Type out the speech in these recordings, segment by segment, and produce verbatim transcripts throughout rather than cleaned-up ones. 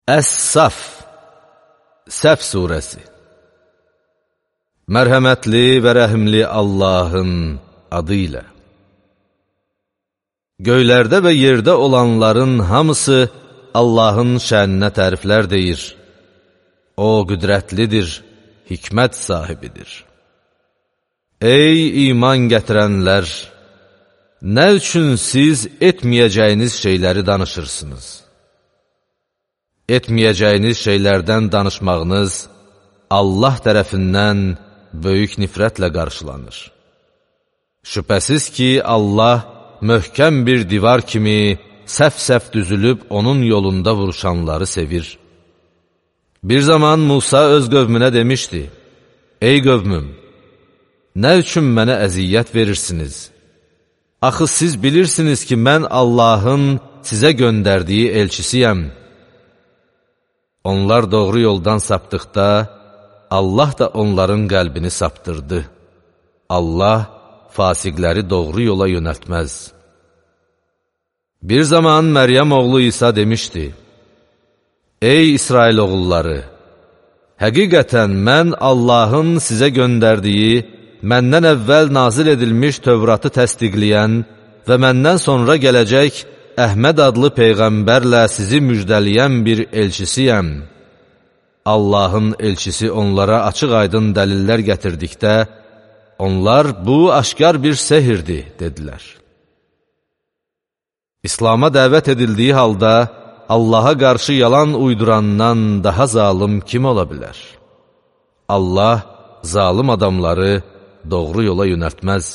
Əs-Saf Səf surəsi. Mərhəmətli və rəhimli Allahın adı ilə. Göylərdə və yerdə olanların hamısı Allahın şəninə təriflər deyir. O qüdrətlidir, hikmət sahibidir. Ey iman gətirənlər! Nə üçün siz etməyəcəyiniz şeyləri danışırsınız? Etməyəcəyiniz şeylərdən danışmağınız Allah tərəfindən böyük nifrətlə qarşılanır. Şübhəsiz ki, Allah möhkəm bir divar kimi səf-səf düzülüb onun yolunda vuruşanları sevir. Bir zaman Musa öz qövmünə demişdi: Ey qövmüm, nə üçün mənə əziyyət verirsiniz? Axı siz bilirsiniz ki, mən Allahın sizə göndərdiyi elçisiyəm. Onlar doğru yoldan sapdıqda, Allah da onların qəlbini saptırdı. Allah fasiqləri doğru yola yönəltməz. Bir zaman Məryəm oğlu İsa demişdi: Ey İsrail oğulları! Həqiqətən mən Allahın sizə göndərdiyi, məndən əvvəl nazil edilmiş Tövratı təsdiqləyən və məndən sonra gələcək Əhməd adlı Peyğəmbərlə sizi müjdələyən bir elçisiyəm. Allahın elçisi onlara açıq-aydın dəlillər gətirdikdə, onlar bu aşkar bir sehirdir, dedilər. İslam'a dəvət edildiyi halda, Allaha qarşı yalan uydurandan daha zalım kim ola bilər? Allah zalım adamları doğru yola yönəltməz.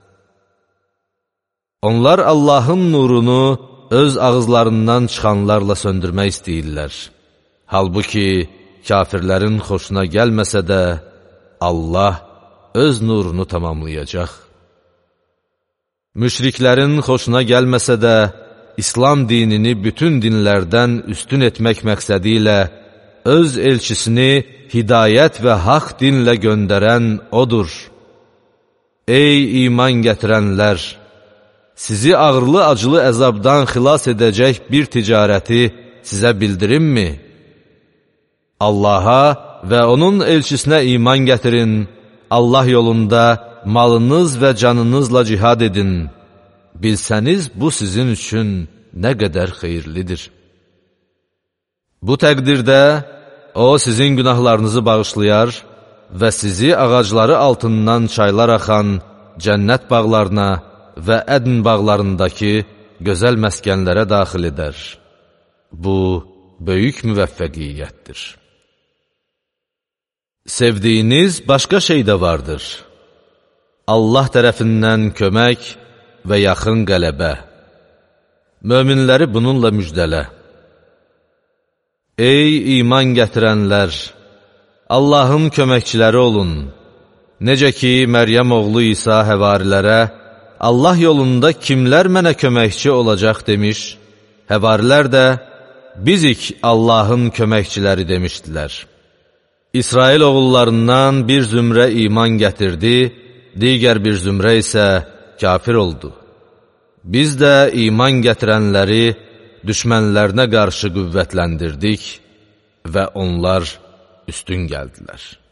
Onlar Allahın nurunu öz ağızlarından çıxanlarla söndürmək istəyirlər. Halbuki kafirlərin xoşuna gəlməsə də, Allah öz nurunu tamamlayacaq. Müşriklərin xoşuna gəlməsə də, İslam dinini bütün dinlərdən üstün etmək məqsədi ilə öz elçisini hidayət və haqq dinlə göndərən odur. Ey iman gətirənlər! Sizi ağırlı-acılı əzabdan xilas edəcək bir ticarəti sizə bildirimmi? Allaha və onun elçisinə iman gətirin, Allah yolunda malınız və canınızla cihad edin. Bilsəniz, bu sizin üçün nə qədər xeyirlidir. Bu təqdirdə, O sizin günahlarınızı bağışlayar və sizi ağacları altından çaylar axan cənnət bağlarına və ədn bağlarındakı gözəl məskənlərə daxil edər. Bu, böyük müvəffəqiyyətdir. Sevdiyiniz başqa şey də vardır. Allah tərəfindən kömək və yaxın qələbə. Möminləri bununla müjdələ. Ey iman gətirənlər! Allahın köməkçiləri olun. Necə ki, Məryəm oğlu İsa həvarilərə, Allah yolunda kimlər mənə köməkçi olacaq demiş, həvarilər də bizik Allahın köməkçiləri demişdilər. İsrail oğullarından bir zümrə iman gətirdi, digər bir zümrə isə kafir oldu. Biz də iman gətirənləri düşmənlərinə qarşı qüvvətləndirdik və onlar üstün gəldilər.